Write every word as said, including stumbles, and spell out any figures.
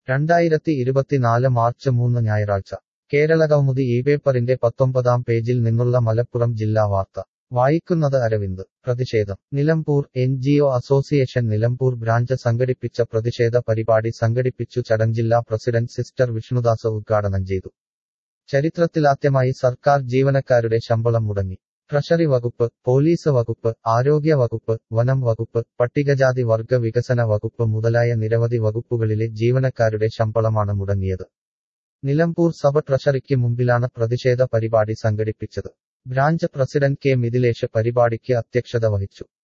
രണ്ടായിരത്തി ഇരുപത്തിനാല് മാർച്ച് മൂന്ന് ഞായറാഴ്ച കേരളകൗമുദി ഈ പേപ്പറിന്റെ പത്തൊമ്പതാം പേജിൽ നിന്നുള്ള മലപ്പുറം ജില്ലാ വാർത്ത വായിക്കുന്നത് അരവിന്ദ്. പ്രതിഷേധം. Nilambur N G O association Nilambur branch സംഘടിപ്പിച്ച പ്രതിഷേധ പരിപാടി സംഘടിപ്പിച്ചു. ചടങ്ങ് ജില്ലാ പ്രസിഡന്റ് സിസ്റ്റർ വിഷ്ണുദാസ് ഉദ്ഘാടനം ചെയ്തു. ചരിത്രത്തിലാദ്യമായി സർക്കാർ ജീവനക്കാരുടെ ശമ്പളം മുടങ്ങി. ട്രഷറി വകുപ്പ്, പോലീസ് വകുപ്പ്, ആരോഗ്യ വകുപ്പ്, വനം വകുപ്പ്, പട്ടികജാതി വർഗ വികസന വകുപ്പ് മുതലായ നിരവധി വകുപ്പുകളിലെ ജീവനക്കാരുടെ ശമ്പളമാണ് മുടങ്ങിയത്. നിലമ്പൂർ സബ് ട്രഷറിക്ക് മുമ്പിലാണ് പ്രതിഷേധ പരിപാടി സംഘടിപ്പിച്ചത്. ബ്രാഞ്ച് പ്രസിഡന്റ് കെ മിഥിലേഷ് പരിപാടിക്ക് അധ്യക്ഷത വഹിച്ചു.